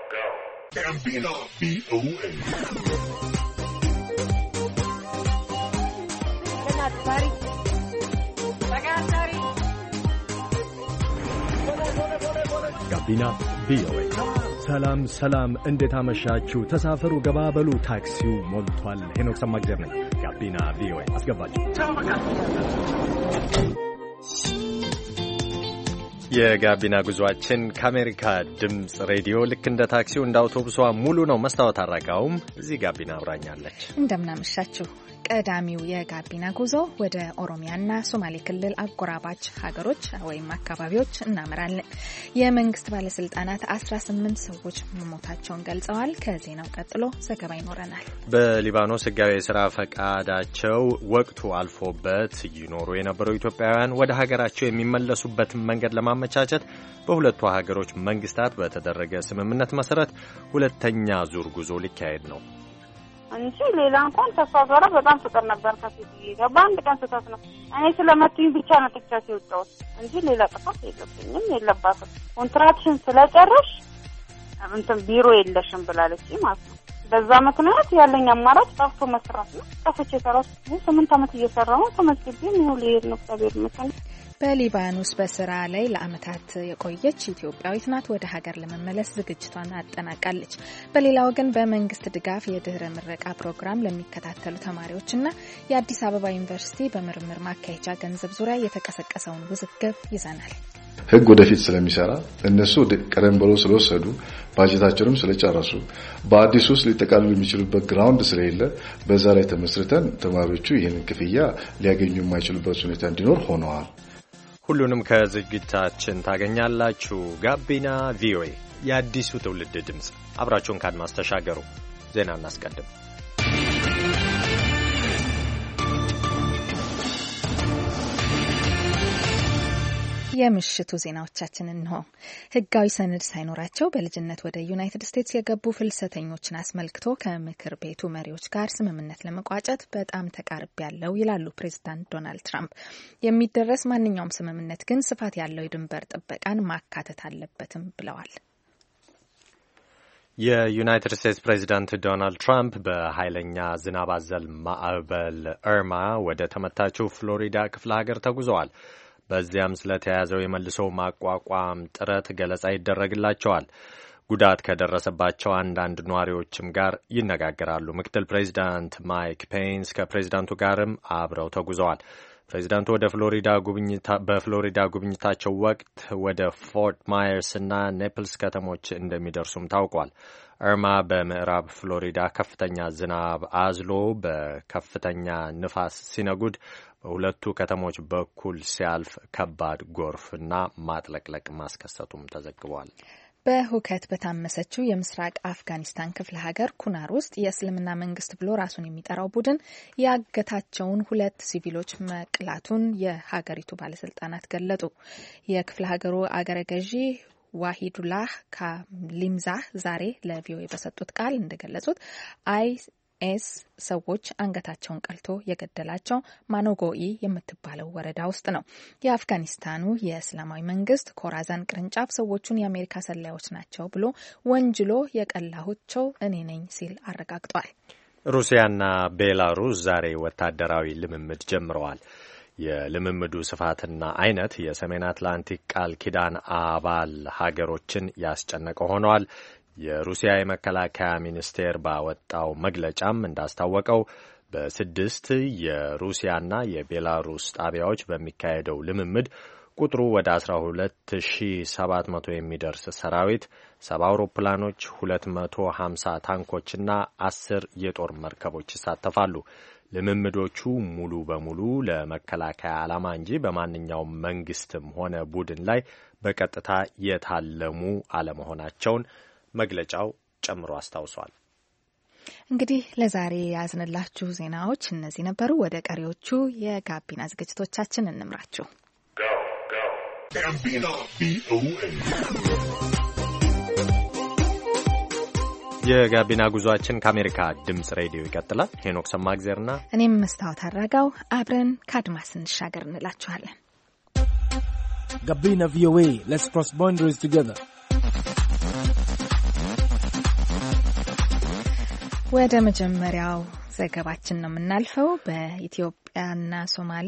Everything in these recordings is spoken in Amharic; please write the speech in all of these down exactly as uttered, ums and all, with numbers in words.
ጋቢና ቪኦኤ ጋቢና ቪኦኤ። ሰላም ሰላም፣ እንዴት አመሻችሁ? ተሳፈሩ፣ ገባበሉ፣ ታክሲው ሞልቷል። ሄኖክ ሰማግዘር ነኝ። ጋቢና ቪኦኤ አስገባችሁ። የጋቢና ጉዟችን ከአሜሪካ ድምፅ ሬዲዮ ልክ እንደ ታክሲው እንደ አውቶቡሷ ሙሉ ነው። መስታወት አራጋውም እዚህ ጋቢና አብራኛለች። እንደምናመሻችሁ። ቀዳሚው የጋቢና ጉዞ ወደ ኦሮሚያና ሶማሌ ክልል አጎራባች ሀገሮች ወይም አካባቢዎች እናመራለን። የመንግስት ባለስልጣናት አስራ ስምንት ሰዎች መሞታቸውን ገልጸዋል። ከዜናው ቀጥሎ ዘገባ ይኖረናል። በሊባኖስ ህጋዊ የስራ ፈቃዳቸው ወቅቱ አልፎበት ይኖሩ የነበሩ ኢትዮጵያውያን ወደ ሀገራቸው የሚመለሱበትን መንገድ ለማመቻቸት በሁለቱ ሀገሮች መንግስታት በተደረገ ስምምነት መሰረት ሁለተኛ ዙር ጉዞ ሊካሄድ ነው። እንጂ ሌላ እንኳን ተስፋ ጋራ በጣም ፍቅር ነበር ከፊትዬ ጋር በአንድ ቀን ስህተት ነው። እኔ ስለመቱኝ ብቻ ነው ጥቻት የወጣሁት እንጂ ሌላ ጥፋት የለብኝም የለባትም። ኮንትራክሽን ስለጨረሽ እንትን ቢሮ የለሽም ብላለች ማለት ነው። በዛ ምክንያት ያለኝ አማራጭ ጠፍቶ መስራት ነው። ጠፍቼ ሰራሁ። ስምንት ዓመት እየሰራሁ ነው። ተመስግቤ ነው ልሄድ ነው ከቤት መሰለኝ። በሊባኖስ በስራ ላይ ለዓመታት የቆየች ኢትዮጵያዊት ናት። ወደ ሀገር ለመመለስ ዝግጅቷን አጠናቃለች። በሌላ ወገን በመንግስት ድጋፍ የድህረ ምረቃ ፕሮግራም ለሚከታተሉ ተማሪዎችና የአዲስ አበባ ዩኒቨርሲቲ በምርምር ማካሄጃ ገንዘብ ዙሪያ የተቀሰቀሰውን ውዝግብ ይዘናል። ህግ ወደፊት ስለሚሰራ እነሱ ቀደም ብለው ስለወሰዱ ባጀታቸውንም ስለጨረሱ በአዲስ ውስጥ ሊጠቃልሉ የሚችሉበት ግራውንድ ስለሌለ በዛ ላይ ተመስርተን ተማሪዎቹ ይህንን ክፍያ ሊያገኙ የማይችሉበት ሁኔታ እንዲኖር ሆነዋል። ሁሉንም ከዝግጅታችን ታገኛላችሁ። ጋቢና ቪኦኤ የአዲሱ ትውልድ ድምፅ። አብራችሁን ካድማስ ተሻገሩ። ዜና እናስቀድም። የምሽቱ ዜናዎቻችን እንሆ። ህጋዊ ሰነድ ሳይኖራቸው በልጅነት ወደ ዩናይትድ ስቴትስ የገቡ ፍልሰተኞችን አስመልክቶ ከምክር ቤቱ መሪዎች ጋር ስምምነት ለመቋጨት በጣም ተቃርቤያለሁ ይላሉ ፕሬዚዳንት ዶናልድ ትራምፕ። የሚደረስ ማንኛውም ስምምነት ግን ስፋት ያለው የድንበር ጥበቃን ማካተት አለበትም ብለዋል። የዩናይትድ ስቴትስ ፕሬዚዳንት ዶናልድ ትራምፕ በኃይለኛ ዝናብ አዘል ማዕበል እርማ ወደ ተመታችው ፍሎሪዳ ክፍለ ሀገር ተጉዘዋል። በዚያም ስለተያዘው የመልሶ ማቋቋም ጥረት ገለጻ ይደረግላቸዋል። ጉዳት ከደረሰባቸው አንዳንድ ነዋሪዎችም ጋር ይነጋገራሉ። ምክትል ፕሬዚዳንት ማይክ ፔንስ ከፕሬዚዳንቱ ጋርም አብረው ተጉዘዋል። ፕሬዚዳንቱ ወደ ፍሎሪዳ ጉብኝታ በፍሎሪዳ ጉብኝታቸው ወቅት ወደ ፎርት ማየርስ እና ኔፕልስ ከተሞች እንደሚደርሱም ታውቋል። እርማ በምዕራብ ፍሎሪዳ ከፍተኛ ዝናብ አዝሎ በከፍተኛ ንፋስ ሲነጉድ በሁለቱ ከተሞች በኩል ሲያልፍ ከባድ ጎርፍና ማጥለቅለቅ ማስከሰቱም ተዘግቧል። በሁከት በታመሰችው የምስራቅ አፍጋኒስታን ክፍለ ሀገር ኩናር ውስጥ የእስልምና መንግስት ብሎ ራሱን የሚጠራው ቡድን ያገታቸውን ሁለት ሲቪሎች መቅላቱን የሀገሪቱ ባለስልጣናት ገለጡ። የክፍለ ሀገሩ አገረ ገዢ ዋሂዱላህ ካሊምዛህ ዛሬ ለቪኦኤ በሰጡት ቃል እንደገለጹት አይ ኤስ ሰዎች አንገታቸውን ቀልቶ የገደላቸው ማኖጎኢ የምትባለው ወረዳ ውስጥ ነው። የአፍጋኒስታኑ የእስላማዊ መንግስት ኮራዛን ቅርንጫፍ ሰዎቹን የአሜሪካ ሰላዮች ናቸው ብሎ ወንጅሎ የቀላኋቸው እኔ ነኝ ሲል አረጋግጧል። ሩሲያና ቤላሩስ ዛሬ ወታደራዊ ልምምድ ጀምረዋል። የልምምዱ ስፋትና አይነት የሰሜን አትላንቲክ ቃል ኪዳን አባል ሀገሮችን ያስጨነቀ ሆነዋል። የሩሲያ የመከላከያ ሚኒስቴር ባወጣው መግለጫም እንዳስታወቀው በስድስት የሩሲያና የቤላሩስ ጣቢያዎች በሚካሄደው ልምምድ ቁጥሩ ወደ አስራ ሁለት ሺህ ሰባት መቶ የሚደርስ ሰራዊት፣ ሰባ አውሮፕላኖች፣ ሁለት መቶ ሀምሳ ታንኮችና አስር የጦር መርከቦች ይሳተፋሉ። ልምምዶቹ ሙሉ በሙሉ ለመከላከያ ዓላማ እንጂ በማንኛውም መንግስትም ሆነ ቡድን ላይ በቀጥታ የታለሙ አለመሆናቸውን መግለጫው ጨምሮ አስታውሷል። እንግዲህ ለዛሬ ያዝንላችሁ ዜናዎች እነዚህ ነበሩ። ወደ ቀሪዎቹ የጋቢና ዝግጅቶቻችን እንምራችሁ። የጋቢና ጉዟችን ከአሜሪካ ድምጽ ሬዲዮ ይቀጥላል። ሄኖክ ሰማግዘርና እኔም መስታወት አራጋው አብረን ከአድማስ እንሻገር እንላችኋለን። ጋቢና ቪኦኤ, let's cross boundaries together. ወደ መጀመሪያው ዘገባችን ነው የምናልፈው። በኢትዮጵያና ሶማሌ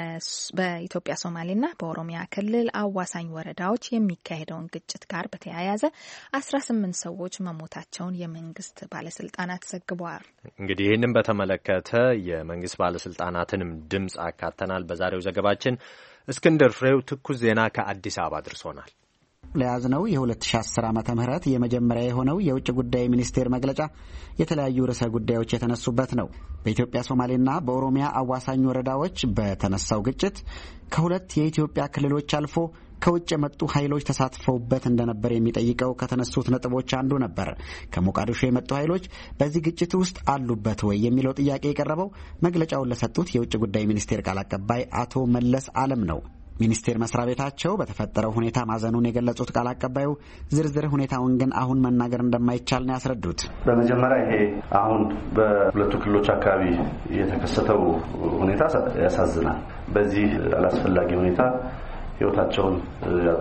በኢትዮጵያ ሶማሌና በኦሮሚያ ክልል አዋሳኝ ወረዳዎች የሚካሄደውን ግጭት ጋር በተያያዘ አስራ ስምንት ሰዎች መሞታቸውን የመንግስት ባለስልጣናት ዘግበዋል። እንግዲህ ይህንን በተመለከተ የመንግስት ባለስልጣናትንም ድምጽ አካተናል በዛሬው ዘገባችን። እስክንድር ፍሬው ትኩስ ዜና ከአዲስ አበባ አድርሶናል። ለያዝነው የ2010 ዓመተ ምህረት የመጀመሪያ የሆነው የውጭ ጉዳይ ሚኒስቴር መግለጫ የተለያዩ ርዕሰ ጉዳዮች የተነሱበት ነው። በኢትዮጵያ ሶማሌና በኦሮሚያ አዋሳኝ ወረዳዎች በተነሳው ግጭት ከሁለት የኢትዮጵያ ክልሎች አልፎ ከውጭ የመጡ ኃይሎች ተሳትፈውበት እንደነበር የሚጠይቀው ከተነሱት ነጥቦች አንዱ ነበር። ከሞቃዲሾ የመጡ ኃይሎች በዚህ ግጭት ውስጥ አሉበት ወይ የሚለው ጥያቄ የቀረበው መግለጫውን ለሰጡት የውጭ ጉዳይ ሚኒስቴር ቃል አቀባይ አቶ መለስ አለም ነው። ሚኒስቴር መስሪያ ቤታቸው በተፈጠረው ሁኔታ ማዘኑን የገለጹት ቃል አቀባዩ ዝርዝር ሁኔታውን ግን አሁን መናገር እንደማይቻል ነው ያስረዱት። በመጀመሪያ ይሄ አሁን በሁለቱ ክልሎች አካባቢ የተከሰተው ሁኔታ ያሳዝናል። በዚህ አላስፈላጊ ሁኔታ ህይወታቸውን ያጡ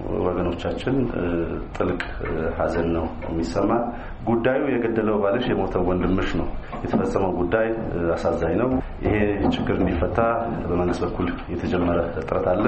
ወገኖቻችን ጥልቅ ሐዘን ነው የሚሰማ። ጉዳዩ የገደለው ባልሽ የሞተው ወንድምሽ ነው። የተፈጸመው ጉዳይ አሳዛኝ ነው። ይሄ ችግር እንዲፈታ በመንግስት በኩል የተጀመረ ጥረት አለ።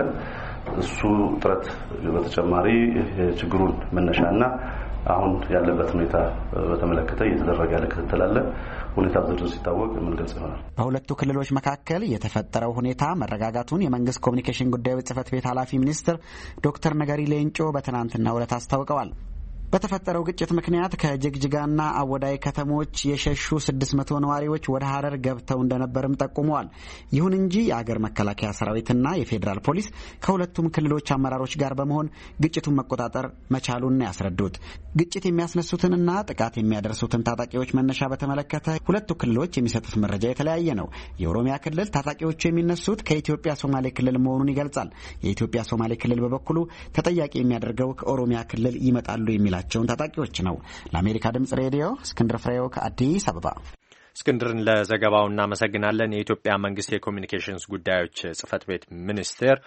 እሱ ጥረት በተጨማሪ ችግሩን መነሻና አሁን ያለበት ሁኔታ በተመለከተ እየተደረገ ያለ ክትትል አለ። ሁኔታው ዝርዝር ሲታወቅ የምንገልጽ ይሆናል። በሁለቱ ክልሎች መካከል የተፈጠረው ሁኔታ መረጋጋቱን የመንግስት ኮሚኒኬሽን ጉዳዮች ጽህፈት ቤት ኃላፊ ሚኒስትር ዶክተር ነገሪ ሌንጮ በትናንትናው ዕለት አስታውቀዋል። በተፈጠረው ግጭት ምክንያት ከጅግጅጋና አወዳይ ከተሞች የሸሹ ስድስት መቶ ነዋሪዎች ወደ ሐረር ገብተው እንደነበርም ጠቁመዋል። ይሁን እንጂ የአገር መከላከያ ሰራዊትና የፌዴራል ፖሊስ ከሁለቱም ክልሎች አመራሮች ጋር በመሆን ግጭቱን መቆጣጠር መቻሉን ያስረዱት። ግጭት የሚያስነሱትንና ጥቃት የሚያደርሱትን ታጣቂዎች መነሻ በተመለከተ ሁለቱ ክልሎች የሚሰጡት መረጃ የተለያየ ነው። የኦሮሚያ ክልል ታጣቂዎቹ የሚነሱት ከኢትዮጵያ ሶማሌ ክልል መሆኑን ይገልጻል። የኢትዮጵያ ሶማሌ ክልል በበኩሉ ተጠያቂ የሚያደርገው ከኦሮሚያ ክልል ይመጣሉ የሚል ቸውን ታጣቂዎች ነው። ለአሜሪካ ድምጽ ሬዲዮ እስክንድር ፍሬው ከአዲስ አበባ። እስክንድርን ለዘገባው እናመሰግናለን። የኢትዮጵያ መንግስት የኮሚኒኬሽንስ ጉዳዮች ጽህፈት ቤት ሚኒስቴር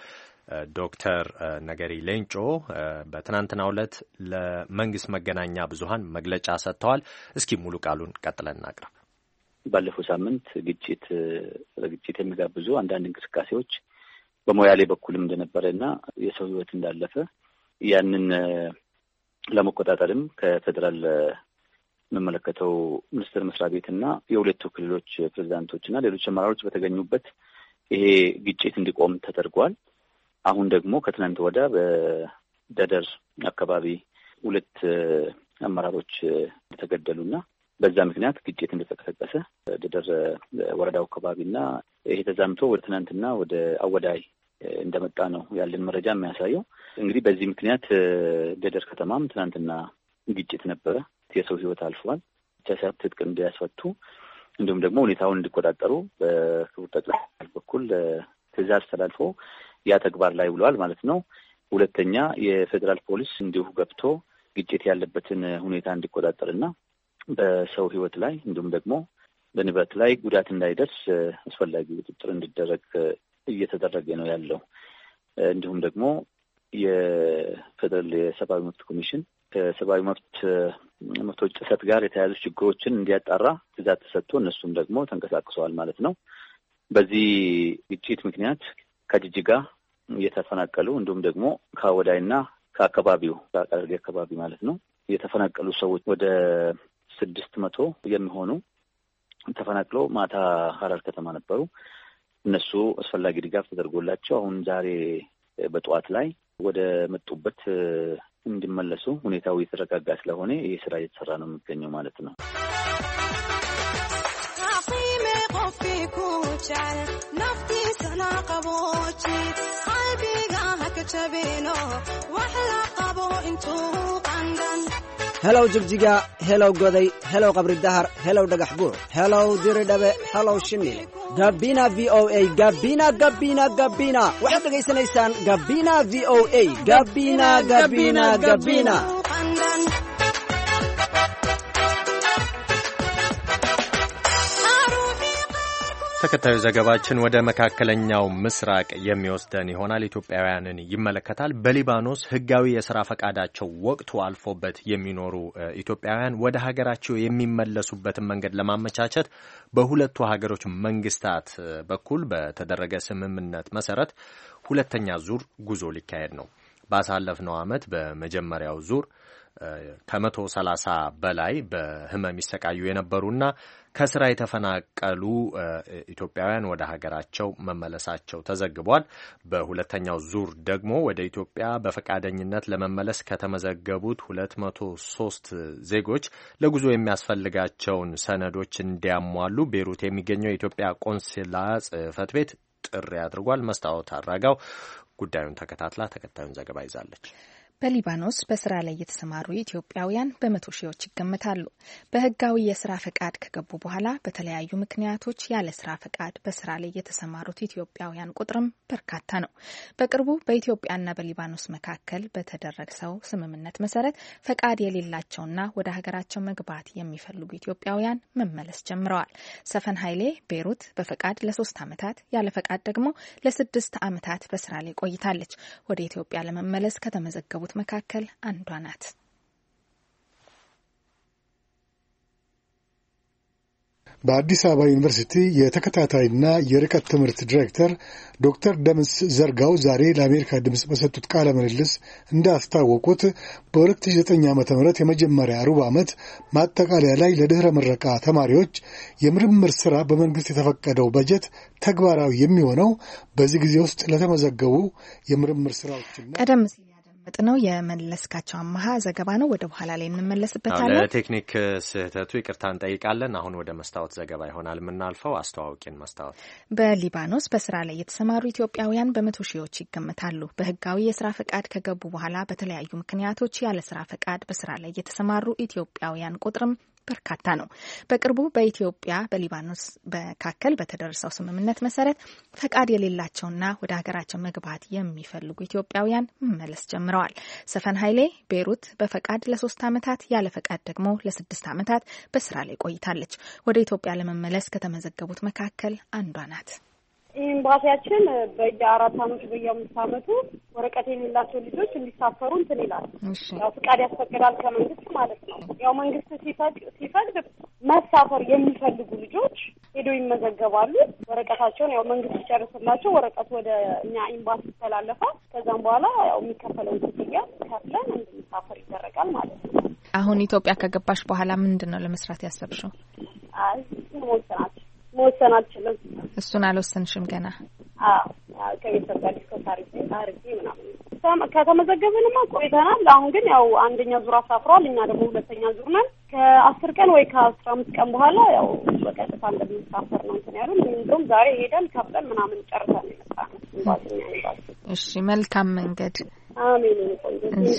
ዶክተር ነገሪ ሌንጮ በትናንትናው ዕለት ለመንግስት መገናኛ ብዙሃን መግለጫ ሰጥተዋል። እስኪ ሙሉ ቃሉን ቀጥለን እናቅርብ። ባለፈው ሳምንት ግጭት ለግጭት የሚጋብዙ አንዳንድ እንቅስቃሴዎች በሞያሌ በኩልም እንደነበረና የሰው ህይወት እንዳለፈ ያንን ለመቆጣጠርም ከፌደራል መመለከተው ሚኒስቴር መስሪያ ቤትና የሁለቱ ክልሎች ፕሬዝዳንቶችና ሌሎች አመራሮች በተገኙበት ይሄ ግጭት እንዲቆም ተደርጓል። አሁን ደግሞ ከትናንት ወዳ በደደር አካባቢ ሁለት አመራሮች ተገደሉና በዛ ምክንያት ግጭት እንደተቀሰቀሰ ደደር ወረዳው አካባቢና ይሄ ተዛምቶ ወደ ትናንትና ወደ አወዳይ እንደመጣ ነው ያለን መረጃ የሚያሳየው። እንግዲህ በዚህ ምክንያት ደደር ከተማም ትናንትና ግጭት ነበረ። የሰው ህይወት አልፏል። ብቻ ሳይሆን ትጥቅ እንዲያስፈቱ እንዲሁም ደግሞ ሁኔታውን እንዲቆጣጠሩ በክቡር ጠቅላይ በኩል ትዕዛዝ ተላልፎ ያ ተግባር ላይ ውለዋል ማለት ነው። ሁለተኛ የፌዴራል ፖሊስ እንዲሁ ገብቶ ግጭት ያለበትን ሁኔታ እንዲቆጣጠርና በሰው ህይወት ላይ እንዲሁም ደግሞ በንብረት ላይ ጉዳት እንዳይደርስ አስፈላጊ ቁጥጥር እንዲደረግ እየተደረገ ነው ያለው። እንዲሁም ደግሞ የፌደራል የሰብአዊ መብት ኮሚሽን ከሰብአዊ መብት መብቶች ጥሰት ጋር የተያያዙ ችግሮችን እንዲያጣራ ትዕዛዝ ተሰጥቶ እነሱም ደግሞ ተንቀሳቅሰዋል ማለት ነው። በዚህ ግጭት ምክንያት ከጅጅጋ እየተፈናቀሉ እንዲሁም ደግሞ ከወዳይና ከአካባቢው ከአቃቂ አካባቢ ማለት ነው የተፈናቀሉ ሰዎች ወደ ስድስት መቶ የሚሆኑ ተፈናቅለው ማታ ሐረር ከተማ ነበሩ። እነሱ አስፈላጊ ድጋፍ ተደርጎላቸው አሁን ዛሬ በጠዋት ላይ ወደ መጡበት እንዲመለሱ ሁኔታው የተረጋጋ ስለሆነ ይህ ስራ እየተሰራ ነው የሚገኘው ማለት ነው። hello jigjiga hello goday hello qabri dahar hello dhagax buur hello diridhabe hello shini gabina v o a gabina gabina gabina waxaad dhageysanaysaan gabina v o a gabina gabina gabina ተከታዩ ዘገባችን ወደ መካከለኛው ምስራቅ የሚወስደን ይሆናል። ኢትዮጵያውያንን ይመለከታል። በሊባኖስ ሕጋዊ የሥራ ፈቃዳቸው ወቅቱ አልፎበት የሚኖሩ ኢትዮጵያውያን ወደ ሀገራቸው የሚመለሱበትን መንገድ ለማመቻቸት በሁለቱ ሀገሮች መንግስታት በኩል በተደረገ ስምምነት መሰረት ሁለተኛ ዙር ጉዞ ሊካሄድ ነው። ባሳለፍነው ዓመት በመጀመሪያው ዙር ከመቶ ሰላሳ በላይ በህመም ይሰቃዩ የነበሩና ከስራ የተፈናቀሉ ኢትዮጵያውያን ወደ ሀገራቸው መመለሳቸው ተዘግቧል። በሁለተኛው ዙር ደግሞ ወደ ኢትዮጵያ በፈቃደኝነት ለመመለስ ከተመዘገቡት ሁለት መቶ ሶስት ዜጎች ለጉዞ የሚያስፈልጋቸውን ሰነዶች እንዲያሟሉ ቤሩት የሚገኘው የኢትዮጵያ ቆንስላ ጽሕፈት ቤት ጥሪ አድርጓል። መስታወት አራጋው ጉዳዩን ተከታትላ ተከታዩን ዘገባ ይዛለች። በሊባኖስ በስራ ላይ የተሰማሩ ኢትዮጵያውያን በመቶ ሺዎች ይገመታሉ። በህጋዊ የስራ ፈቃድ ከገቡ በኋላ በተለያዩ ምክንያቶች ያለ ስራ ፈቃድ በስራ ላይ የተሰማሩት ኢትዮጵያውያን ቁጥርም በርካታ ነው። በቅርቡ በኢትዮጵያና በሊባኖስ መካከል በተደረሰው ስምምነት መሰረት ፈቃድ የሌላቸውና ወደ ሀገራቸው መግባት የሚፈልጉ ኢትዮጵያውያን መመለስ ጀምረዋል። ሰፈን ኃይሌ ቤሩት በፈቃድ ለሶስት ዓመታት ያለ ፈቃድ ደግሞ ለስድስት ዓመታት በስራ ላይ ቆይታለች። ወደ ኢትዮጵያ ለመመለስ ከተመዘገቡት መካከል አንዷ ናት። በአዲስ አበባ ዩኒቨርሲቲ የተከታታይና የርቀት ትምህርት ዲሬክተር ዶክተር ደምስ ዘርጋው ዛሬ ለአሜሪካ ድምፅ በሰጡት ቃለ ምልልስ እንዳስታወቁት በሁለት ሺህ ዘጠኝ ዓመተ ምህረት የመጀመሪያ ሩብ ዓመት ማጠቃለያ ላይ ለድህረ ምረቃ ተማሪዎች የምርምር ስራ በመንግስት የተፈቀደው በጀት ተግባራዊ የሚሆነው በዚህ ጊዜ ውስጥ ለተመዘገቡ የምርምር ስራዎችና ቀደም ሲል ነው የመለስካቸው አማሃ ዘገባ ነው። ወደ በኋላ ላይ እንመለስበታለን። ለቴክኒክ ስህተቱ ይቅርታ እንጠይቃለን። አሁን ወደ መስታወት ዘገባ ይሆናል የምናልፈው። አስተዋውቂን መስታወት። በሊባኖስ በስራ ላይ የተሰማሩ ኢትዮጵያውያን በመቶ ሺዎች ይገመታሉ። በህጋዊ የስራ ፈቃድ ከገቡ በኋላ በተለያዩ ምክንያቶች ያለ ስራ ፈቃድ በስራ ላይ የተሰማሩ ኢትዮጵያውያን ቁጥርም በርካታ ነው። በቅርቡ በኢትዮጵያ በሊባኖስ መካከል በተደረሰው ስምምነት መሰረት ፈቃድ የሌላቸውና ወደ ሀገራቸው መግባት የሚፈልጉ ኢትዮጵያውያን መመለስ ጀምረዋል። ሰፈን ኃይሌ ቤሩት በፈቃድ ለሶስት ዓመታት ያለ ፈቃድ ደግሞ ለስድስት ዓመታት በስራ ላይ ቆይታለች። ወደ ኢትዮጵያ ለመመለስ ከተመዘገቡት መካከል አንዷ ናት። ኤምባሲያችን በየአራት አመቱ በየአምስት አመቱ ወረቀት የሌላቸው ልጆች እንዲሳፈሩ እንትን ይላል። ያው ፍቃድ ያስፈቅዳል ከመንግስት ማለት ነው። ያው መንግስት ሲፈቅድ ሲፈቅድ መሳፈር የሚፈልጉ ልጆች ሄደው ይመዘገባሉ። ወረቀታቸውን ያው መንግስት ይጨርስላቸው፣ ወረቀቱ ወደ እኛ ኤምባሲ ይተላለፋል። ከዛም በኋላ ያው የሚከፈለውን ክፍያ ከፍለን እንድንሳፈር ይደረጋል ማለት ነው። አሁን ኢትዮጵያ ከገባሽ በኋላ ምንድን ነው ለመስራት ያሰብሽው? አይ ሞልተናል መወሰን አልችልም። እሱን አልወሰንሽም ገና? አዎ ከቤተሰብ ጋር ዲስከስ አድርጌ አድርጌ ምናምን ከተመዘገብንማ ቆይተናል። አሁን ግን ያው አንደኛ ዙር አሳፍሯል፣ እኛ ደግሞ ሁለተኛ ዙር ነን። ከአስር ቀን ወይ ከአስራ አምስት ቀን በኋላ ያው በቀጥታ እንደምንሳፈር ነው እንትን ያሉን። እንደውም ዛሬ ሄደን ከፍለን ምናምን ጨርሰን የመጣ ነው ኢምባሲኛ ኢምባሲ። እሺ መልካም መንገድ። አሜን። ቆንጆ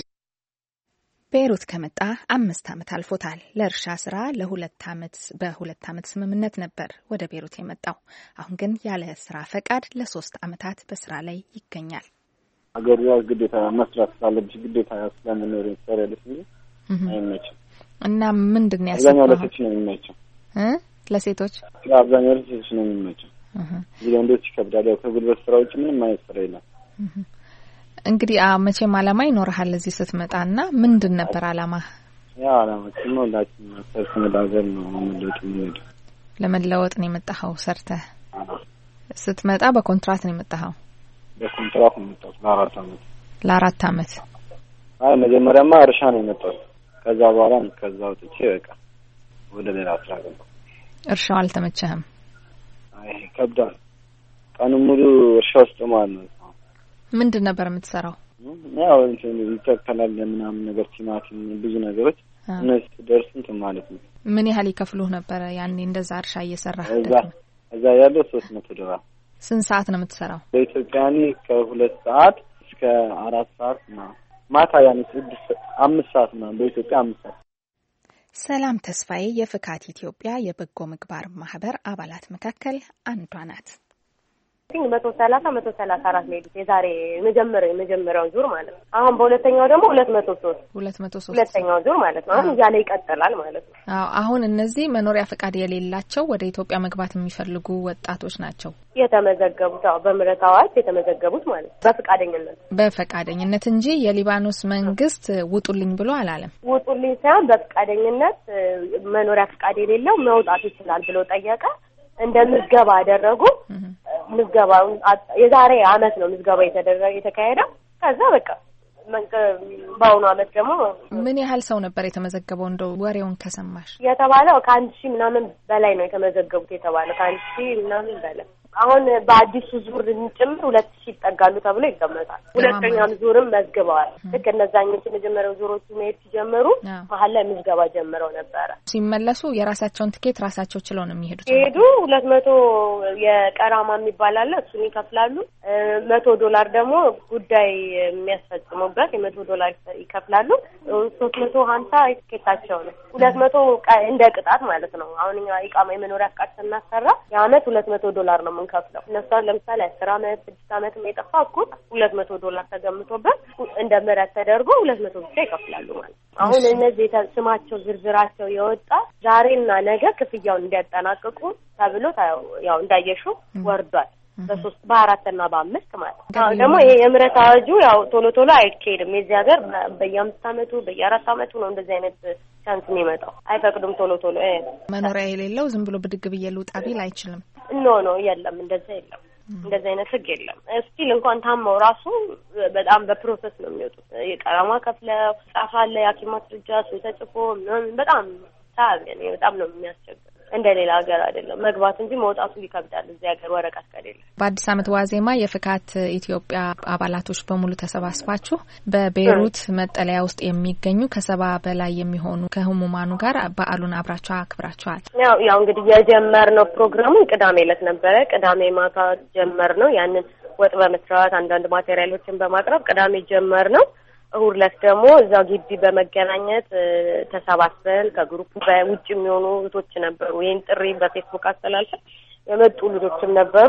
ቤሩት ከመጣ አምስት ዓመት አልፎታል። ለእርሻ ስራ ለሁለት ዓመት በሁለት ዓመት ስምምነት ነበር ወደ ቤሩት የመጣው። አሁን ግን ያለ ስራ ፈቃድ ለሶስት ዓመታት በስራ ላይ ይገኛል። አገር ያው ግዴታ መስራት ስላለብሽ ግዴታ ስለምንኖር ይሰራልሽ እንጂ አይመችም። እና ምንድን ነው ያሰበው? አብዛኛው ለሴቶች ነው የሚመቸው እ ለሴቶች አብዛኛው ለሴቶች ነው የሚመቸው። እህ ይሄ እንደዚህ ይከብዳል። ያው ከጉልበት ስራዎች ምንም አይነት ስራ የለም። እህ እንግዲህ አ መቼም አላማ ይኖርሃል እዚህ ስትመጣና ምንድን ነበር አላማ? ያ አላማ ነው ላችን ሰርተ መዳገር ነው ማለት ነው። ለመለወጥ ነው የመጣኸው ሰርተህ? ስትመጣ በኮንትራት ነው የመጣኸው? በኮንትራት ነው የመጣሁት ለአራት አመት። ለአራት አመት? አይ መጀመሪያማ እርሻ ነው የመጣሁት። ከዛ በኋላ ከዛ ወጥቼ በቃ ወደ ሌላ ስራ ገባሁ። እርሻው አልተመቸህም? አይ ከብዳል። ቀኑን ሙሉ እርሻ ውስጥ ማለት ነው። ምንድን ነበር የምትሰራው? ያው እንትን ይተከላል ምናምን ነገር ቲማቲም ብዙ ነገሮች እነሱ ደርሰንት ማለት ነው። ምን ያህል ይከፍሉህ ነበር ያኔ እንደዛ እርሻ እየሰራህ? እዛ እዛ ያለው ሶስት መቶ ዶላር። ስንት ሰዓት ነው የምትሰራው? በኢትዮጵያኒ ከሁለት ሰዓት እስከ አራት ሰዓት ነው። ማታ ያኔ ስድስት አምስት ሰዓት ነው በኢትዮጵያ አምስት ሰዓት። ሰላም ተስፋዬ የፍካት ኢትዮጵያ የበጎ ምግባር ማህበር አባላት መካከል አንዷ ናት። መቶ ሰላሳ መቶ ሰላሳ አራት ነው የሄዱት የዛሬ መጀመሪያ የመጀመሪያው ዙር ማለት ነው። አሁን በሁለተኛው ደግሞ ሁለት መቶ ሶስት ሁለት መቶ ሶስት ሁለተኛው ዙር ማለት ነው። አሁን እያለ ይቀጥላል ማለት ነው። አዎ አሁን እነዚህ መኖሪያ ፈቃድ የሌላቸው ወደ ኢትዮጵያ መግባት የሚፈልጉ ወጣቶች ናቸው የተመዘገቡት። አዎ በምህረት አዋጅ የተመዘገቡት ማለት ነው። በፈቃደኝነት በፈቃደኝነት እንጂ የሊባኖስ መንግስት ውጡልኝ ብሎ አላለም። ውጡልኝ ሳይሆን በፈቃደኝነት መኖሪያ ፈቃድ የሌለው መውጣት ይችላል ብሎ ጠየቀ። እንደ ምዝገባ አደረጉ። ምዝገባው የዛሬ አመት ነው ምዝገባ የተደረገ የተካሄደው። ከዛ በቃ በአሁኑ አመት ደግሞ ምን ያህል ሰው ነበር የተመዘገበው? እንደው ወሬውን ከሰማሽ የተባለው ከአንድ ሺህ ምናምን በላይ ነው የተመዘገቡት የተባለው ከአንድ ሺህ ምናምን በላይ። አሁን በአዲሱ ዙር ጭምር ሁለት ሺህ ይጠጋሉ ተብሎ ይገመታል። ሁለተኛም ዙርም መዝግበዋል። ልክ እነዛኞቹ መጀመሪያው ዙሮቹ መሄድ ሲጀምሩ መሀል ላይ ምዝገባ ጀምረው ነበረ። ሲመለሱ የራሳቸውን ትኬት ራሳቸው ችለው ነው የሚሄዱት። ሄዱ ሁለት መቶ የቀራማ የሚባል አለ እሱን ይከፍላሉ። መቶ ዶላር ደግሞ ጉዳይ የሚያስፈጽሙበት የመቶ ዶላር ይከፍላሉ። ሶስት መቶ ሀምሳ ትኬታቸው ነው። ሁለት መቶ እንደ ቅጣት ማለት ነው። አሁን እኛ ኢቃማ የመኖሪያ ፍቃድ ስናሰራ የአመት ሁለት መቶ ዶላር ነው የምንከፍለው። እነሱ ለምሳሌ አስር አመት ስድስት አመት የጠፋ እኮ ሁለት መቶ ዶላር ተገምቶበት እንደ ምህረት ተደርጎ ሁለት መቶ ብቻ ይከፍላሉ ማለት ነው። አሁን እነዚህ ስማቸው ዝርዝራቸው የወጣ ዛሬና ነገ ክፍያውን እንዲያጠናቅቁ ተብሎ ያው እንዳየሹ ወርዷል። በሶስት በአራት እና በአምስት ማለት ነው። ደግሞ ይሄ የምህረት አዋጁ ያው ቶሎ ቶሎ አይካሄድም። የዚህ ሀገር በየአምስት አመቱ በየአራት አመቱ ነው እንደዚህ አይነት ቻንስ የሚመጣው። አይፈቅዱም ቶሎ ቶሎ። መኖሪያ የሌለው ዝም ብሎ ብድግ ብዬ ልውጣ ቢል አይችልም። ኖ ኖ የለም፣ እንደዛ የለም። እንደዛ አይነት ህግ የለም። እስቲል እንኳን ታመው ራሱ በጣም በፕሮሰስ ነው የሚወጡት። የቀራማ ከፍለው ጻፍ አለ የሐኪም ማስረጃ ተጽፎ በጣም ታም ያኔ በጣም ነው የሚያስቸግረው። እንደሌላ ሀገር አይደለም መግባት እንጂ መውጣቱ ይከብዳል እዚህ ሀገር ወረቀት ከሌለ። በአዲስ አመት ዋዜማ የፍካት ኢትዮጵያ አባላቶች በሙሉ ተሰባስባችሁ በቤይሩት መጠለያ ውስጥ የሚገኙ ከሰባ በላይ የሚሆኑ ከህሙማኑ ጋር በዓሉን አብራችሁ አክብራችኋል። ያው ያው እንግዲህ የጀመርነው ፕሮግራሙን ቅዳሜ ዕለት ነበረ። ቅዳሜ ማታ ጀመርነው። ያንን ወጥ በመስራት አንዳንድ ማቴሪያሎችን በማቅረብ ቅዳሜ ጀመርነው። እሁድ ዕለት ደግሞ እዛው ግቢ በመገናኘት ተሰባስበን ከግሩፕ በውጭ የሚሆኑ እህቶች ነበሩ። ይሄን ጥሪ በፌስቡክ አስተላልፈን የመጡ ልጆችም ነበሩ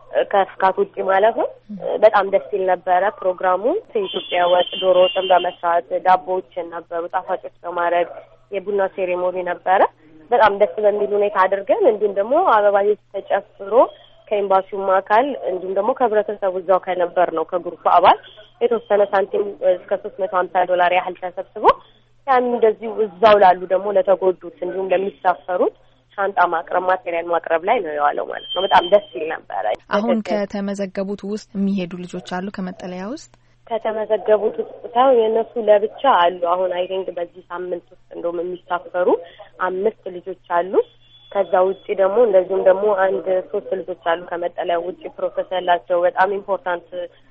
ከፍካት ውጪ ማለት ነው። በጣም ደስ ይል ነበረ ፕሮግራሙ። የኢትዮጵያ ወጥ ዶሮ ወጥን በመስራት ዳቦዎችን ነበሩ ጣፋጮች በማድረግ የቡና ሴሬሞኒ ነበረ። በጣም ደስ በሚል ሁኔታ አድርገን እንዲሁም ደግሞ አበባዬ ተጨፍሮ ከኤምባሲው አካል እንዲሁም ደግሞ ከህብረተሰቡ እዛው ከነበር ነው ከግሩፕ አባል የተወሰነ ሳንቲም እስከ ሶስት መቶ ሀምሳ ዶላር ያህል ተሰብስቦ ያን እንደዚህ እዛው ላሉ ደግሞ ለተጎዱት እንዲሁም ለሚሳፈሩት ሻንጣ ማቅረብ ማቴሪያል ማቅረብ ላይ ነው የዋለው ማለት ነው። በጣም ደስ ይል ነበር። አሁን ከተመዘገቡት ውስጥ የሚሄዱ ልጆች አሉ ከመጠለያ ውስጥ ከተመዘገቡት ውስጥ ታው የነሱ ለብቻ አሉ። አሁን አይ ቲንክ በዚህ ሳምንት ውስጥ እንደውም የሚሳፈሩ አምስት ልጆች አሉ። ከዛ ውጪ ደግሞ እንደዚሁም ደግሞ አንድ ሶስት ልጆች አሉ ከመጠለያ ውጪ ፕሮሰስ ያላቸው በጣም ኢምፖርታንት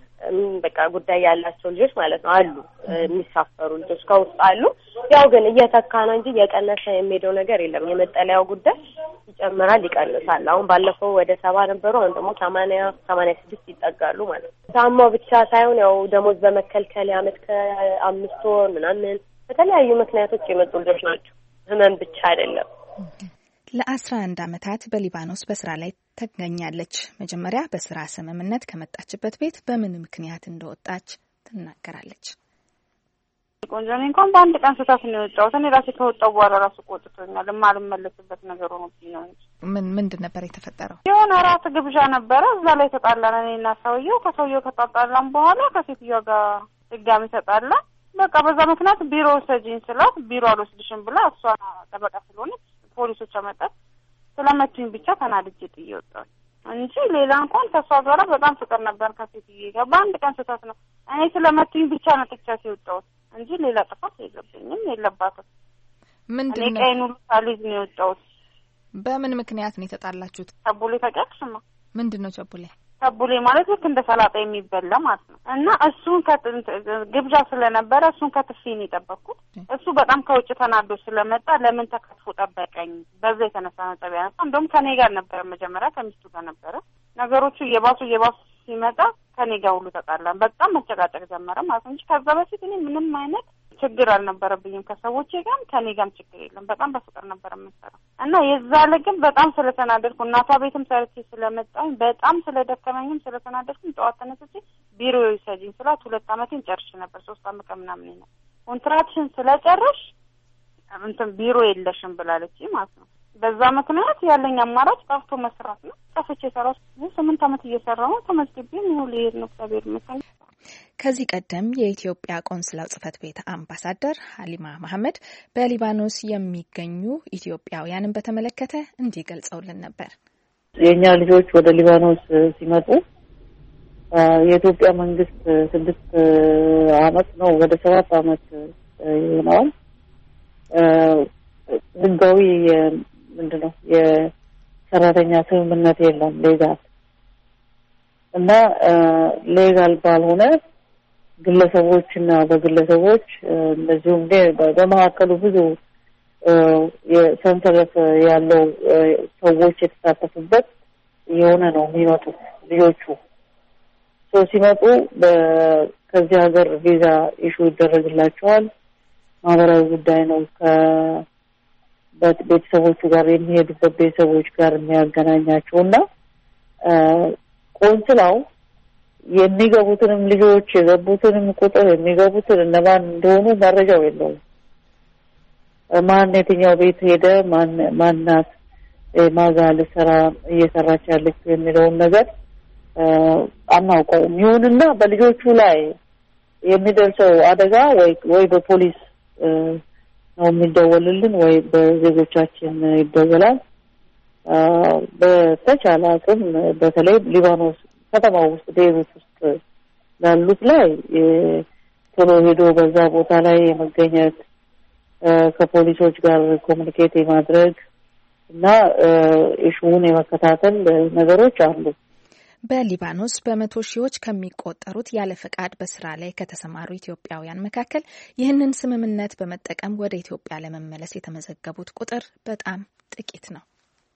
በቃ ጉዳይ ያላቸው ልጆች ማለት ነው አሉ የሚሳፈሩ ልጆች ከውስጥ አሉ። ያው ግን እየተካ ነው እንጂ የቀነሰ የሚሄደው ነገር የለም። የመጠለያው ጉዳይ ይጨምራል ይቀንሳል። አሁን ባለፈው ወደ ሰባ ነበሩ፣ አሁን ደግሞ ሰማንያ ሰማንያ ስድስት ይጠጋሉ ማለት ነው። ታማው ብቻ ሳይሆን ያው ደሞዝ በመከልከል አመት ከአምስት ወር ምናምን በተለያዩ ምክንያቶች የመጡ ልጆች ናቸው። ህመም ብቻ አይደለም። ለአስራ አንድ አመታት በሊባኖስ በስራ ላይ ትገኛለች። መጀመሪያ በስራ ስምምነት ከመጣችበት ቤት በምን ምክንያት እንደወጣች ትናገራለች። ቆንጆ ነኝ እንኳን በአንድ ቀን ስታት ነው የወጣሁት። እኔ ራሴ ከወጣሁ በኋላ ራሱ ቆጥቶኛል። የማልመለስበት ነገር ሆኖብኝ ነው እንጂ። ምን ምንድን ነበር የተፈጠረው? የሆነ ራት ግብዣ ነበረ። እዛ ላይ ተጣላን እኔና ሰውየው። ከሰውየው ከጣጣላን በኋላ ከሴትዮዋ ጋር ድጋሚ ተጣላን። በቃ በዛ ምክንያት ቢሮ ወሰጂኝ ስላት ቢሮ አልወስድሽም ብላ እሷ ጠበቃ ስለሆነች ፖሊሶች አመጣት። ስለመቱኝ ብቻ ተናድጄ ጥዬ ወጣሁ እንጂ ሌላ እንኳን ተሷ ጋር በጣም ፍቅር ነበር ከሴትዮዋ ጋር። በአንድ ቀን ስህተት ነው እኔ ስለመቱኝ ብቻ ነው ጥቻት የወጣሁት እንጂ ሌላ ጥፋት የለብኝም የለባትም። ምንድነው? እኔ ቀይኑ ሳሊዝ ነው የወጣሁት። በምን ምክንያት ነው የተጣላችሁት? ቸቡሌ ታውቂያለሽ? ምንድነው ቸቡሌ? ቸቡሌ ማለት ልክ እንደ ሰላጣ የሚበላ ማለት ነው። እና እሱን ግብዣ ስለነበረ እሱን ከትፌ ነው የጠበቅኩት። እሱ በጣም ከውጭ ተናዶ ስለመጣ ለምን ተከትፎ ጠበቀኝ። በዛ የተነሳ ነው ጠብ ያነሳ። እንደውም ከኔ ጋር ነበረ መጀመሪያ ከሚስቱ ጋር ነበረ። ነገሮቹ እየባሱ እየባሱ ሲመጣ ከኔ ጋር ሁሉ ተጣላን። በጣም መጨቃጨቅ ጀመረ ማለት እንጂ ከዛ በፊት እኔ ምንም አይነት ችግር አልነበረብኝም ከሰዎቼ ጋር ከኔ ጋርም ችግር የለም በጣም በፍቅር ነበር የምንሰራው እና የዛ ለግን በጣም ስለተናደድኩ እናቷ ቤትም ሰርቼ ስለመጣኝ በጣም ስለደከመኝም ስለተናደድኩኝ ጠዋት ተነስቼ ቢሮ ይሰጂኝ ስላት ሁለት አመቴን ጨርሼ ነበር ሶስት አመት ከምናምን ነው ኮንትራክሽን ስለጨረሽ እንትን ቢሮ የለሽም ብላለች ማለት ነው በዛ ምክንያት ያለኝ አማራጭ ጠፍቶ መስራት ነው ጠፍቼ ሰራው ስምንት አመት እየሰራው ተመስግቤ ነው ልሄድ ነው እግዚአብሔር ይመስገን ከዚህ ቀደም የኢትዮጵያ ቆንስላው ጽህፈት ቤት አምባሳደር ሀሊማ መሐመድ በሊባኖስ የሚገኙ ኢትዮጵያውያንን በተመለከተ እንዲህ ገልጸውልን ነበር የኛ ልጆች ወደ ሊባኖስ ሲመጡ የኢትዮጵያ መንግስት ስድስት አመት ነው ወደ ሰባት አመት ይሆናል ህጋዊ ምንድነው የሰራተኛ ስምምነት የለም ሌጋል እና ሌጋል ባልሆነ ግለሰቦችና በግለሰቦች እንደዚሁም በመሀከሉ ብዙ የሰንሰለት ያለው ሰዎች የተሳተፉበት የሆነ ነው የሚመጡት ልጆቹ ሶ ሲመጡ ከዚህ ሀገር ቪዛ ኢሹ ይደረግላቸዋል ማህበራዊ ጉዳይ ነው ከቤተሰቦቹ ጋር የሚሄዱበት ቤተሰቦች ጋር የሚያገናኛቸውና ቆንስላው የሚገቡትንም ልጆች የገቡትንም ቁጥር የሚገቡትን እነማን እንደሆኑ መረጃው የለውም ማን የትኛው ቤት ሄደ ማን ማናት ማጋል ሰራ እየሰራች ያለች የሚለውን ነገር አናውቀውም ይሁንና በልጆቹ ላይ የሚደርሰው አደጋ ወይ ወይ በፖሊስ ነው የሚደወልልን ወይ በዜጎቻችን ይደወላል በተቻለ አቅም በተለይ ሊባኖስ ከተማ ውስጥ ቤይሩት ውስጥ ላሉት ላይ ቶሎ ሄዶ በዛ ቦታ ላይ የመገኘት ከፖሊሶች ጋር ኮሙኒኬት ማድረግ እና ኢሹውን የመከታተል ነገሮች አሉ በሊባኖስ በመቶ ሺዎች ከሚቆጠሩት ያለ ፈቃድ በስራ ላይ ከተሰማሩ ኢትዮጵያውያን መካከል ይህንን ስምምነት በመጠቀም ወደ ኢትዮጵያ ለመመለስ የተመዘገቡት ቁጥር በጣም ጥቂት ነው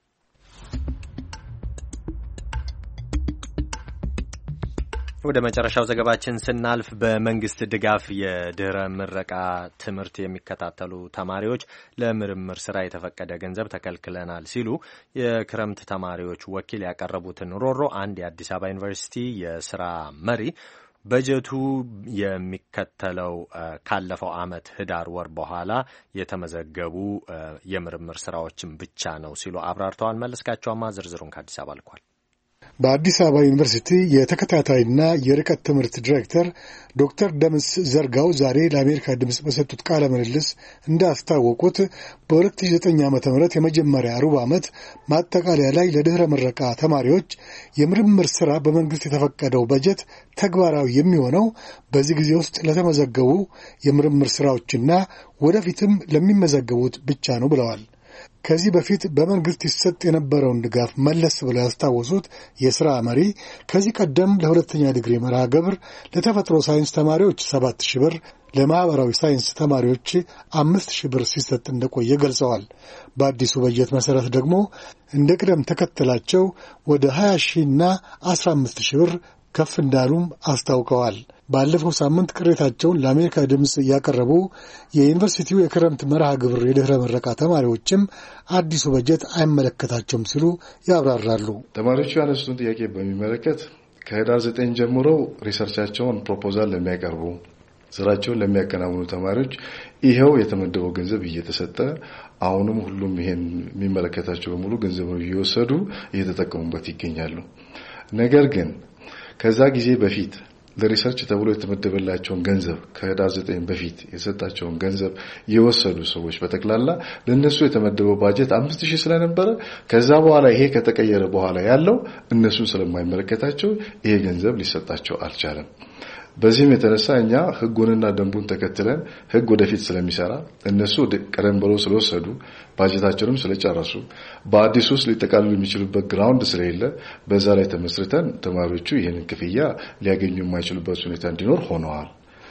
ወደ መጨረሻው ዘገባችን ስናልፍ በመንግስት ድጋፍ የድህረ ምረቃ ትምህርት የሚከታተሉ ተማሪዎች ለምርምር ስራ የተፈቀደ ገንዘብ ተከልክለናል ሲሉ የክረምት ተማሪዎች ወኪል ያቀረቡትን ሮሮ አንድ የአዲስ አበባ ዩኒቨርሲቲ የስራ መሪ በጀቱ የሚከተለው ካለፈው አመት ህዳር ወር በኋላ የተመዘገቡ የምርምር ስራዎችን ብቻ ነው ሲሉ አብራርተዋል መለስካቸውማ ዝርዝሩን ከአዲስ አበባ ልኳል በአዲስ አበባ ዩኒቨርሲቲ የተከታታይና የርቀት ትምህርት ዳይሬክተር ዶክተር ደምስ ዘርጋው ዛሬ ለአሜሪካ ድምጽ በሰጡት ቃለ ምልልስ እንዳስታወቁት በሁለት ሺህ ዘጠኝ ዓመተ ምህረት የመጀመሪያ ሩብ ዓመት ማጠቃለያ ላይ ለድህረ ምረቃ ተማሪዎች የምርምር ሥራ በመንግስት የተፈቀደው በጀት ተግባራዊ የሚሆነው በዚህ ጊዜ ውስጥ ለተመዘገቡ የምርምር ሥራዎችና ወደፊትም ለሚመዘገቡት ብቻ ነው ብለዋል። ከዚህ በፊት በመንግስት ይሰጥ የነበረውን ድጋፍ መለስ ብለው ያስታወሱት የሥራ መሪ ከዚህ ቀደም ለሁለተኛ ዲግሪ መርሃ ግብር ለተፈጥሮ ሳይንስ ተማሪዎች ሰባት ሺህ ብር ለማህበራዊ ሳይንስ ተማሪዎች አምስት ሺህ ብር ሲሰጥ እንደቆየ ገልጸዋል። በአዲሱ በጀት መሰረት ደግሞ እንደ ቅደም ተከተላቸው ወደ ሀያ ሺህ እና አስራ አምስት ሺህ ብር ከፍ እንዳሉም አስታውቀዋል። ባለፈው ሳምንት ቅሬታቸውን ለአሜሪካ ድምጽ ያቀረቡ የዩኒቨርሲቲው የክረምት መርሃ ግብር የድህረ ምረቃ ተማሪዎችም አዲሱ በጀት አይመለከታቸውም ሲሉ ያብራራሉ። ተማሪዎቹ ያነሱትን ጥያቄ በሚመለከት ከህዳር ዘጠኝ ጀምሮ ሪሰርቻቸውን ፕሮፖዛል ለሚያቀርቡ ስራቸውን ለሚያከናውኑ ተማሪዎች ይሄው የተመደበው ገንዘብ እየተሰጠ አሁንም ሁሉም ይሄን የሚመለከታቸው በሙሉ ገንዘቡን እየወሰዱ እየተጠቀሙበት ይገኛሉ። ነገር ግን ከዛ ጊዜ በፊት ለሪሰርች ተብሎ የተመደበላቸውን ገንዘብ ከህዳር ዘጠኝ በፊት የሰጣቸውን ገንዘብ የወሰዱ ሰዎች በተክላላ ለነሱ የተመደበው ባጀት አምስት ሺህ ስለነበረ ከዛ በኋላ ይሄ ከተቀየረ በኋላ ያለው እነሱን ስለማይመለከታቸው ይሄ ገንዘብ ሊሰጣቸው አልቻለም። በዚህም የተነሳ እኛ ህጉንና ደንቡን ተከትለን ህግ ወደፊት ስለሚሰራ እነሱ ቀደም ብለው ስለወሰዱ ባጀታቸውንም ስለጨረሱ በአዲስ ውስጥ ሊጠቃልሉ የሚችሉበት ግራውንድ ስለሌለ በዛ ላይ ተመስርተን ተማሪዎቹ ይህንን ክፍያ ሊያገኙ የማይችሉበት ሁኔታ እንዲኖር ሆነዋል።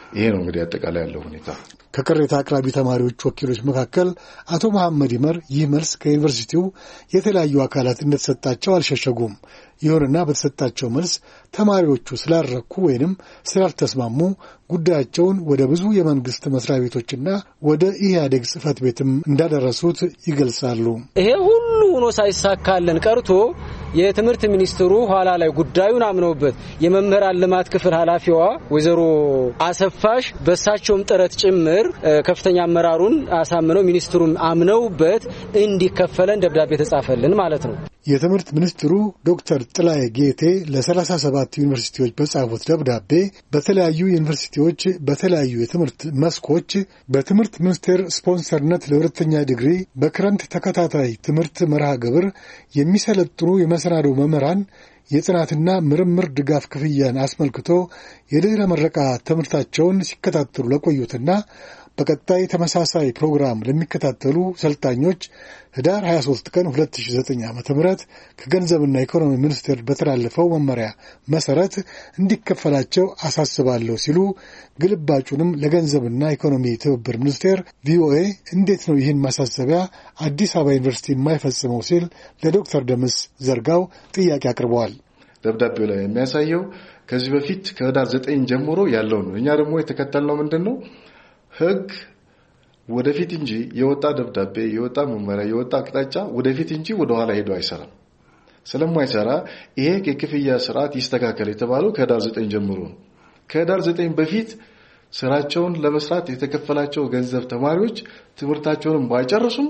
ይሄ ነው እንግዲህ አጠቃላይ ያለው ሁኔታ። ከቅሬታ አቅራቢ ተማሪዎች ወኪሎች መካከል አቶ መሐመድ ይመር ይህ መልስ ከዩኒቨርሲቲው የተለያዩ አካላት እንደተሰጣቸው አልሸሸጉም። ይሁንና በተሰጣቸው መልስ ተማሪዎቹ ስላልረኩ ወይንም ስላልተስማሙ ጉዳያቸውን ወደ ብዙ የመንግስት መስሪያ ቤቶችና ወደ ኢህአዴግ ጽህፈት ቤትም እንዳደረሱት ይገልጻሉ። ይሄ ሁሉ ሆኖ ሳይሳካልን ቀርቶ የትምህርት ሚኒስትሩ ኋላ ላይ ጉዳዩን አምነውበት የመምህራን ልማት ክፍል ኃላፊዋ ወይዘሮ አሰፋሽ በሳቸውም ጥረት ጭምር ከፍተኛ አመራሩን አሳምነው ሚኒስትሩም አምነውበት እንዲከፈለን ደብዳቤ ተጻፈልን ማለት ነው። የትምህርት ሚኒስትሩ ዶክተር ጥላዬ ጌቴ ለሰላሳ ሰባት ዩኒቨርሲቲዎች በጻፉት ደብዳቤ በተለያዩ ዩኒቨርሲቲዎች በተለያዩ የትምህርት መስኮች በትምህርት ሚኒስቴር ስፖንሰርነት ለሁለተኛ ዲግሪ በክረምት ተከታታይ ትምህርት መርሃ ግብር የሚሰለጥኑ የመሰናዶ መምህራን የጥናትና ምርምር ድጋፍ ክፍያን አስመልክቶ የድህረ ምረቃ ትምህርታቸውን ሲከታተሉ ለቆዩትና በቀጣይ ተመሳሳይ ፕሮግራም ለሚከታተሉ ሰልጣኞች ህዳር ሃያ ሦስት ቀን ሁለት ሺህ ዘጠኝ ዓ.ም ከገንዘብና ኢኮኖሚ ሚኒስቴር በተላለፈው መመሪያ መሰረት እንዲከፈላቸው አሳስባለሁ ሲሉ ግልባጩንም ለገንዘብና ኢኮኖሚ ትብብር ሚኒስቴር ቪኦኤ እንዴት ነው ይህን ማሳሰቢያ አዲስ አበባ ዩኒቨርሲቲ የማይፈጽመው ሲል ለዶክተር ደምስ ዘርጋው ጥያቄ አቅርበዋል። ደብዳቤው ላይ የሚያሳየው ከዚህ በፊት ከህዳር ዘጠኝ ጀምሮ ያለው ነው። እኛ ደግሞ የተከተልነው ምንድነው ህግ ወደፊት እንጂ የወጣ ደብዳቤ የወጣ መመሪያ የወጣ አቅጣጫ ወደፊት እንጂ ወደ ኋላ ሄዶ አይሰራም። ስለማይሰራ ይሄ የክፍያ ስርዓት ይስተካከል የተባለው ከህዳር ዘጠኝ ጀምሮ ነው። ከህዳር ዘጠኝ በፊት ስራቸውን ለመስራት የተከፈላቸው ገንዘብ ተማሪዎች ትምህርታቸውን ባይጨርሱም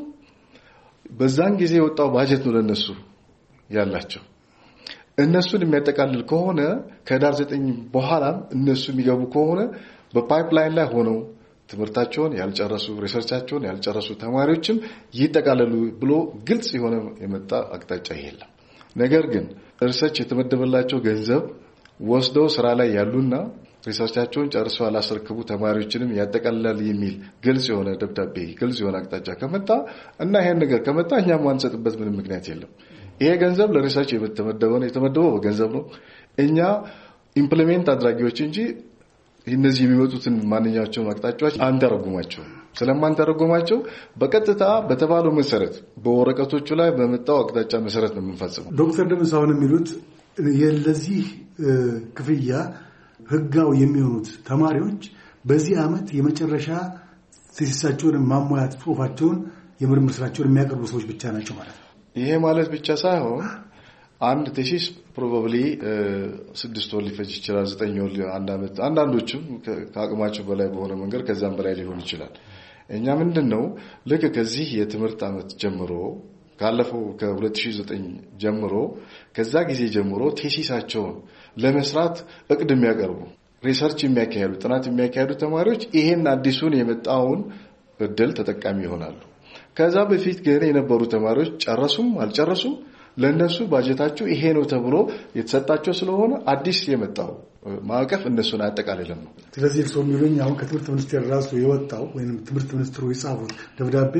በዛን ጊዜ የወጣው ባጀት ነው ለነሱ ያላቸው። እነሱን የሚያጠቃልል ከሆነ ከህዳር ዘጠኝ በኋላም እነሱ የሚገቡ ከሆነ በፓይፕላይን ላይ ሆነው ትምህርታቸውን ያልጨረሱ ሪሰርቻቸውን ያልጨረሱ ተማሪዎችም ይጠቃለሉ ብሎ ግልጽ የሆነ የመጣ አቅጣጫ የለም። ነገር ግን ሪሰርች የተመደበላቸው ገንዘብ ወስደው ስራ ላይ ያሉና ሪሰርቻቸውን ጨርሰው ያላስረክቡ ተማሪዎችንም ያጠቃልላል የሚል ግልጽ የሆነ ደብዳቤ ግልጽ የሆነ አቅጣጫ ከመጣ እና ይሄን ነገር ከመጣ እኛም ማንሰጥበት ምንም ምክንያት የለም። ይሄ ገንዘብ ለሪሰርች የተመደበው ነው የተመደበው በገንዘብ ነው። እኛ ኢምፕሊሜንት አድራጊዎች እንጂ እነዚህ የሚመጡትን ማንኛቸውም አቅጣጫዎች አንተረጉማቸው ስለማንተረጉማቸው በቀጥታ በተባለው መሰረት በወረቀቶቹ ላይ በመጣው አቅጣጫ መሰረት ነው የምንፈጽመው። ዶክተር ደምስ አሁን የሚሉት የለዚህ ክፍያ ህጋው የሚሆኑት ተማሪዎች በዚህ አመት የመጨረሻ ቴሲሳቸውን ማሟላት ጽሁፋቸውን የምርምር ስራቸውን የሚያቀርቡ ሰዎች ብቻ ናቸው ማለት ነው። ይሄ ማለት ብቻ ሳይሆን አንድ ቴሲስ ፕሮባብሊ ስድስት ወር ሊፈጅ ይችላል፣ ዘጠኝ ወር፣ አንድ አመት፣ አንዳንዶችም ከአቅማቸው በላይ በሆነ መንገድ ከዛም በላይ ሊሆን ይችላል። እኛ ምንድነው ልክ ከዚህ የትምህርት አመት ጀምሮ ካለፈው ከሁለት ሺህ ዘጠኝ ጀምሮ ከዛ ጊዜ ጀምሮ ቴሲሳቸውን ለመስራት እቅድ የሚያቀርቡ ሪሰርች የሚያካሂዱ ጥናት የሚያካሂዱ ተማሪዎች ይሄን አዲሱን የመጣውን እድል ተጠቃሚ ይሆናሉ። ከዛ በፊት ግን የነበሩ ተማሪዎች ጨረሱም አልጨረሱም ለነሱ ባጀታቸው ይሄ ነው ተብሎ የተሰጣቸው ስለሆነ አዲስ የመጣው ማዕቀፍ እነሱን አጠቃልለም ነው። ስለዚህ እርሶ የሚሉኝ አሁን ከትምህርት ሚኒስቴር ራሱ የወጣው ወይንም ትምህርት ሚኒስትሩ የጻፉት ደብዳቤ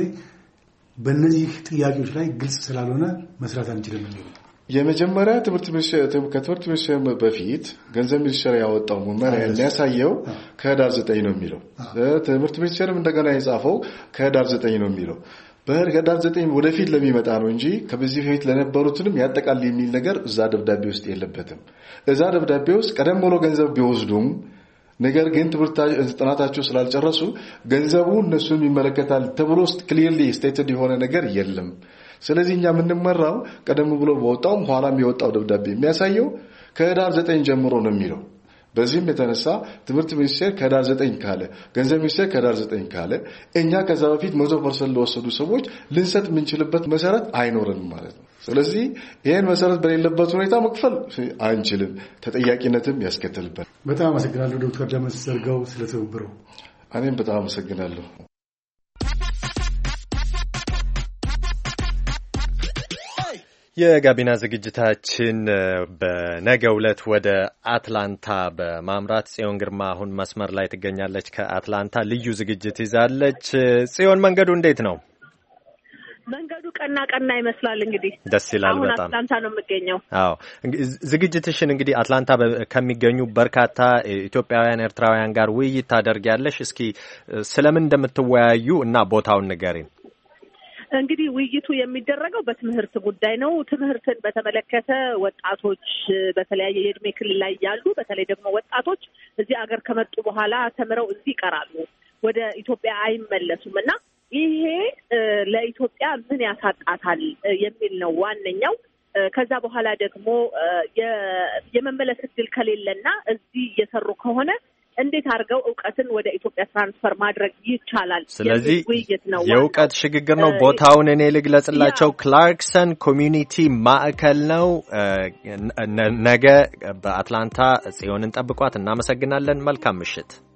በእነዚህ ጥያቄዎች ላይ ግልጽ ስላልሆነ መስራት አንችልም ነው። የመጀመሪያ ትምህርት ሚኒስቴር ከትምህርት ሚኒስቴር በፊት ገንዘብ ሚኒስቴር ያወጣው መመሪያ የሚያሳየው ከህዳር ዘጠኝ ነው የሚለው። ትምህርት ሚኒስቴርም እንደገና የጻፈው ከህዳር ዘጠኝ ነው የሚለው። በህዳር ዘጠኝ ወደፊት ለሚመጣ ነው እንጂ ከዚህ በፊት ለነበሩትንም ያጠቃል የሚል ነገር እዛ ደብዳቤ ውስጥ የለበትም። እዛ ደብዳቤ ውስጥ ቀደም ብሎ ገንዘብ ቢወስዱም ነገር ግን ጥናታቸው ስላልጨረሱ ገንዘቡ እነሱን ይመለከታል ተብሎ ክሊርሊ ስቴትድ የሆነ ነገር የለም። ስለዚህ እኛ የምንመራው ቀደም ብሎ በወጣውም ኋላም የወጣው ደብዳቤ የሚያሳየው ከህዳር ዘጠኝ ጀምሮ ነው የሚለው። በዚህም የተነሳ ትምህርት ሚኒስቴር ከህዳር ዘጠኝ ካለ ገንዘብ ሚኒስቴር ከህዳር ዘጠኝ ካለ እኛ ከዛ በፊት መቶ ፐርሰንት ለወሰዱ ሰዎች ልንሰጥ የምንችልበት መሰረት አይኖርንም ማለት ነው። ስለዚህ ይሄን መሰረት በሌለበት ሁኔታ መክፈል አንችልም፣ ተጠያቂነትም ያስከትልበት። በጣም አመሰግናለሁ ዶክተር ደምስ ዘርጋው ስለተባበሩ። እኔም በጣም አመሰግናለሁ። የጋቢና ዝግጅታችን በነገው ዕለት ወደ አትላንታ በማምራት ጽዮን ግርማ አሁን መስመር ላይ ትገኛለች። ከአትላንታ ልዩ ዝግጅት ይዛለች። ጽዮን መንገዱ እንዴት ነው? መንገዱ ቀና ቀና ይመስላል እንግዲህ ደስ ይላል በጣም አሁን አትላንታ ነው የምገኘው አዎ ዝግጅትሽን እንግዲህ አትላንታ ከሚገኙ በርካታ ኢትዮጵያውያን ኤርትራውያን ጋር ውይይት ታደርጊያለሽ እስኪ ስለምን እንደምትወያዩ እና ቦታውን ንገሪን እንግዲህ ውይይቱ የሚደረገው በትምህርት ጉዳይ ነው ትምህርትን በተመለከተ ወጣቶች በተለያየ የእድሜ ክልል ላይ ያሉ በተለይ ደግሞ ወጣቶች እዚህ አገር ከመጡ በኋላ ተምረው እዚህ ይቀራሉ ወደ ኢትዮጵያ አይመለሱምና ይሄ ለኢትዮጵያ ምን ያሳጣታል የሚል ነው ዋነኛው ከዛ በኋላ ደግሞ የመመለስ እድል ከሌለና እዚህ እየሰሩ ከሆነ እንዴት አድርገው ዕውቀትን ወደ ኢትዮጵያ ትራንስፈር ማድረግ ይቻላል ስለዚህ የዕውቀት ሽግግር ነው ቦታውን እኔ ልግለጽላቸው ክላርክሰን ኮሚዩኒቲ ማዕከል ነው ነገ በአትላንታ ጽዮንን ጠብቋት እናመሰግናለን መልካም ምሽት